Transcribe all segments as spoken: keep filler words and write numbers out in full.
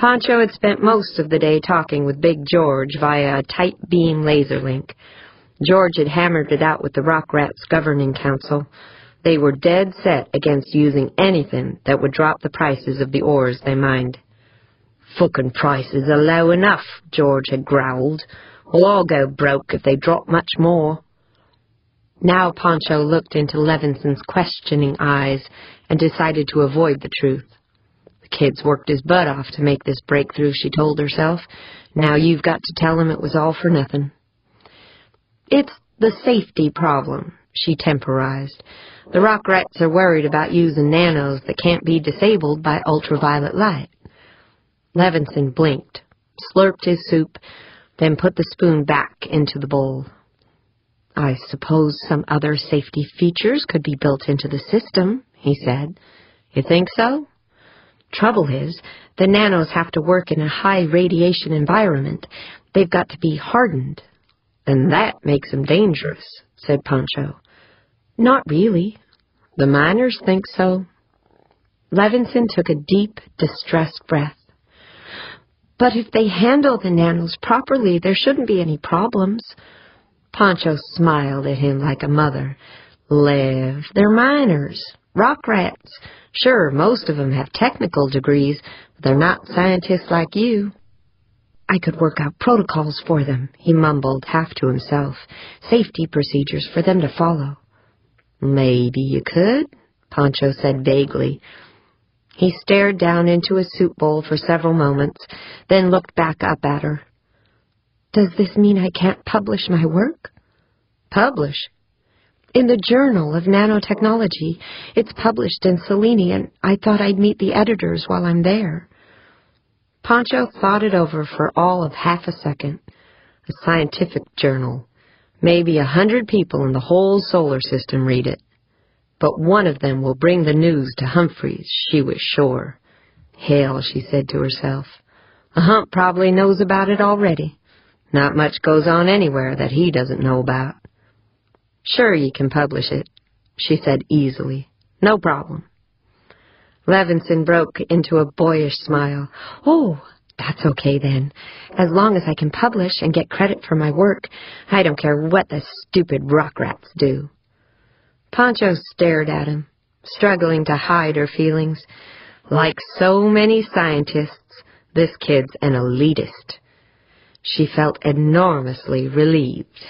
Pancho had spent most of the day talking with Big George via a tight beam laser link. George had hammered it out with the Rock Rats Governing Council. They were dead set against using anything that would drop the prices of the ores they mined. "Fucking prices are low enough," George had growled. "We'll all go broke if they drop much more." Now Pancho looked into Levinson's questioning eyes and decided to avoid the truth. The kid's worked his butt off to make this breakthrough, she told herself. Now you've got to tell him it was all for nothing. "It's the safety problem," she temporized. "The Rock Rats are worried about using nanos that can't be disabled by ultraviolet light." Levinson blinked, slurped his soup, then put the spoon back into the bowl. "I suppose some other safety features could be built into the system," he said. "You think so?" "Trouble is, the nanos have to work in a high radiation environment. They've got to be hardened." "And that makes them dangerous," said Pancho. "Not really. The miners think so." Levinson took a deep, distressed breath. "But if they handle the nanos properly, there shouldn't be any problems." Pancho smiled at him like a mother. "Lev, they're miners, rock rats. Sure, most of them have technical degrees, but they're not scientists like you." "I could work out protocols for them," he mumbled, half to himself. "Safety procedures for them to follow." "Maybe you could," Pancho said vaguely. He stared down into his soup bowl for several moments, then looked back up at her. "Does this mean I can't publish my work?" "Publish?" "In the Journal of Nanotechnology. It's published in Selene, and I thought I'd meet the editors while I'm there." Pancho thought it over for all of half a second. A scientific journal. Maybe a hundred people in the whole solar system read it. But one of them will bring the news to Humphreys, she was sure. Hell, she said to herself. A Hump probably knows about it already. Not much goes on anywhere that he doesn't know about. "Sure you can publish it," she said easily. "No problem." Levinson broke into a boyish smile. "Oh, that's okay then. As long as I can publish and get credit for my work, I don't care what the stupid rock rats do." Pancho stared at him, struggling to hide her feelings. Like so many scientists, this kid's an elitist. She felt enormously relieved.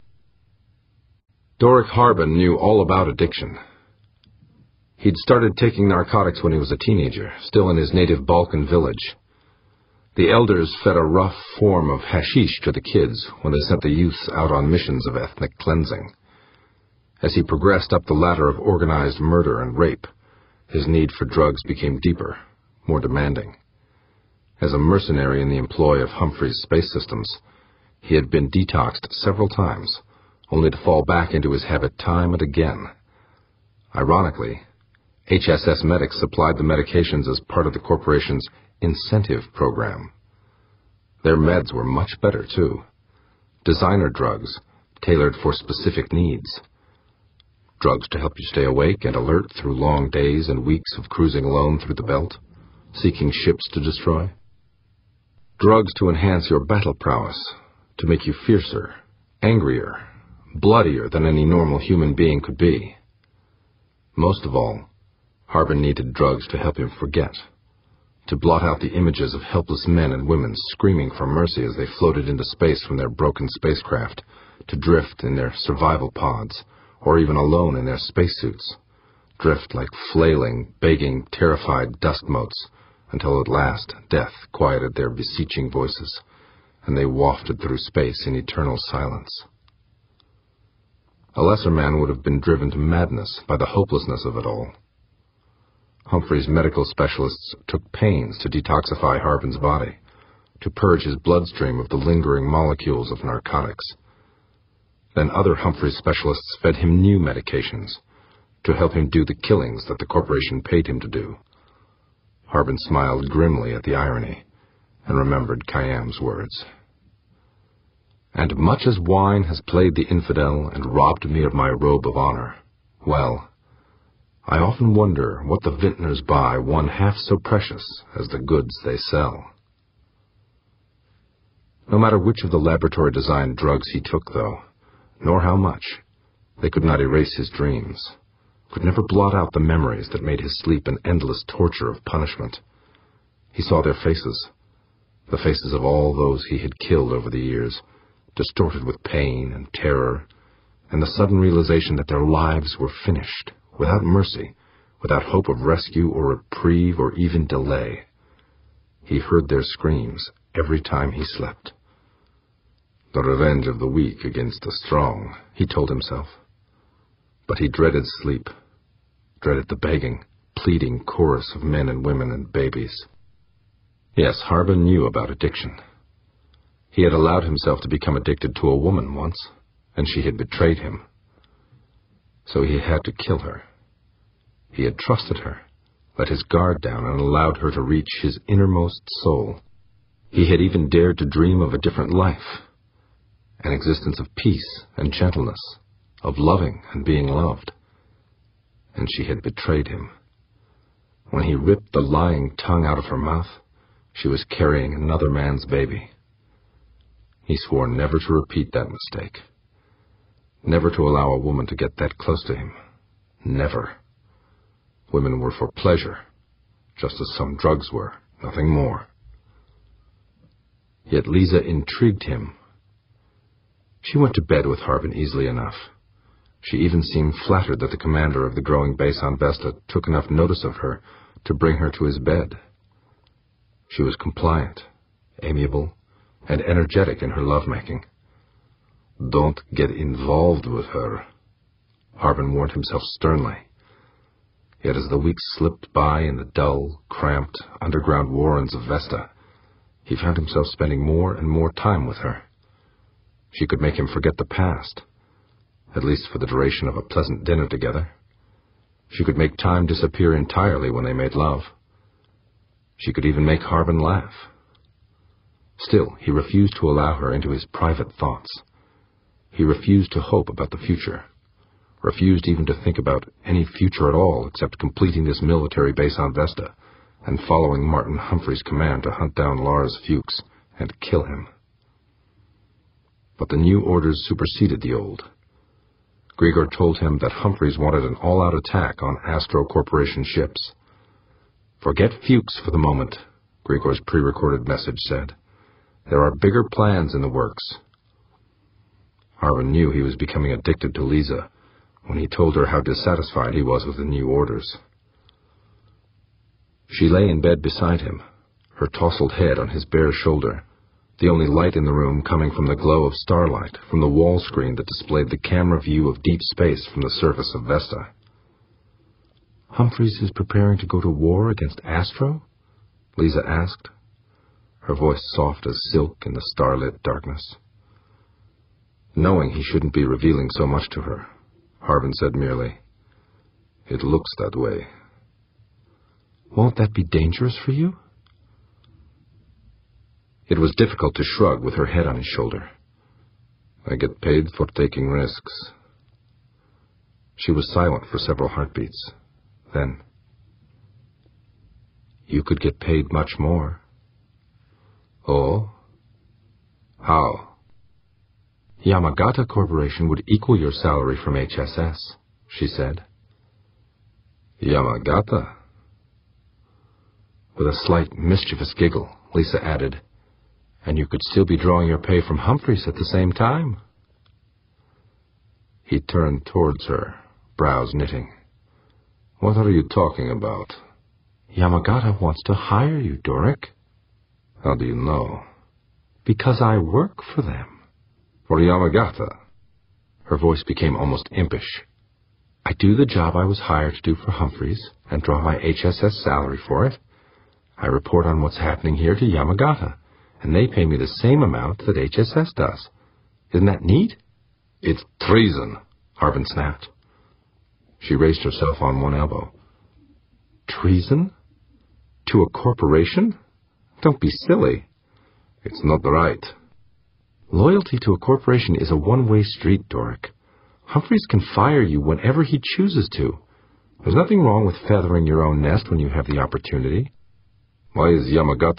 Doric Harbin knew all about addiction. He'd started taking narcotics when he was a teenager, still in his native Balkan village. The elders fed a rough form of hashish to the kids when they sent the youths out on missions of ethnic cleansing. As he progressed up the ladder of organized murder and rape, his need for drugs became deeper, more demanding. As a mercenary in the employ of Humphreys Space Systems, he had been detoxed several times, only to fall back into his habit time and again. Ironically, H S S Medics supplied the medications as part of the corporation's incentive program. Their meds were much better, too. Designer drugs, tailored for specific needs. Drugs to help you stay awake and alert through long days and weeks of cruising alone through the belt, seeking ships to destroy. Drugs to enhance your battle prowess, to make you fiercer, angrier, bloodier than any normal human being could be. Most of all, Harbin needed drugs to help him forget, to blot out the images of helpless men and women screaming for mercy as they floated into space from their broken spacecraft, to drift in their survival pods, or even alone in their spacesuits, drift like flailing, begging, terrified dust motes, until at last death quieted their beseeching voices, and they wafted through space in eternal silence. A lesser man would have been driven to madness by the hopelessness of it all. Humphreys' medical specialists took pains to detoxify Harbin's body, to purge his bloodstream of the lingering molecules of narcotics. Then other Humphreys specialists fed him new medications to help him do the killings that the corporation paid him to do. Harbin smiled grimly at the irony and remembered Khayyam's words. And much as wine has played the infidel and robbed me of my robe of honor, well, I often wonder what the vintners buy one half so precious as the goods they sell. No matter which of the laboratory-designed drugs he took, though, nor how much, they could not erase his dreams, could never blot out the memories that made his sleep an endless torture of punishment. He saw their faces, the faces of all those he had killed over the years, distorted with pain and terror, and the sudden realization that their lives were finished, without mercy, without hope of rescue or reprieve or even delay. He heard their screams every time he slept. The revenge of the weak against the strong, he told himself. But he dreaded sleep, dreaded the begging, pleading chorus of men and women and babies. Yes, Harbin knew about addiction. He had allowed himself to become addicted to a woman once, and she had betrayed him. So he had to kill her. He had trusted her, let his guard down, and allowed her to reach his innermost soul. He had even dared to dream of a different life, an existence of peace and gentleness, of loving and being loved. And she had betrayed him. When he ripped the lying tongue out of her mouth, she was carrying another man's baby. He swore never to repeat that mistake. Never to allow a woman to get that close to him. Never. Women were for pleasure, just as some drugs were, nothing more. Yet Lisa intrigued him. She went to bed with Harbin easily enough. She even seemed flattered that the commander of the growing base on Vesta took enough notice of her to bring her to his bed. She was compliant, amiable, and energetic in her lovemaking. Don't get involved with her, Harbin warned himself sternly. Yet as the weeks slipped by in the dull, cramped, underground warrens of Vesta, he found himself spending more and more time with her. She could make him forget the past, at least for the duration of a pleasant dinner together. She could make time disappear entirely when they made love. She could even make Harbin laugh. Still, he refused to allow her into his private thoughts. He refused to hope about the future, refused even to think about any future at all except completing this military base on Vesta and following Martin Humphrey's command to hunt down Lars Fuchs and kill him. But the new orders superseded the old. Grigor told him that Humphreys wanted an all-out attack on Astro Corporation ships. Forget Fuchs for the moment, Grigor's pre-recorded message said. There are bigger plans in the works. Harbin knew he was becoming addicted to Lisa when he told her how dissatisfied he was with the new orders. She lay in bed beside him, her tousled head on his bare shoulder, the only light in the room coming from the glow of starlight from the wall screen that displayed the camera view of deep space from the surface of Vesta. Humphreys is preparing to go to war against Astro? Lisa asked, her voice soft as silk in the starlit darkness. Knowing he shouldn't be revealing so much to her, Harbin said merely, "It looks that way." "Won't that be dangerous for you?" It was difficult to shrug with her head on his shoulder. "I get paid for taking risks." She was silent for several heartbeats. Then, "You could get paid much more." "Oh? How?" "Yamagata Corporation would equal your salary from H S S, she said. "Yamagata?" With a slight, mischievous giggle, Lisa added, "And you could still be drawing your pay from Humphreys at the same time." He turned towards her, brows knitting. "What are you talking about?" "Yamagata wants to hire you, Doric." "How do you know?" "Because I work for them." "For Yamagata?" Her voice became almost impish. "I do the job I was hired to do for Humphreys and draw my H S S salary for it. I report on what's happening here to Yamagata, and they pay me the same amount that H S S does. Isn't that neat?" "It's treason," Harbin snapped. She raised herself on one elbow. "Treason? To a corporation? Don't be silly." "It's not right." "Loyalty to a corporation is a one-way street, Doric. Humphreys can fire you whenever he chooses to. There's nothing wrong with feathering your own nest when you have the opportunity." "Why is Yamagata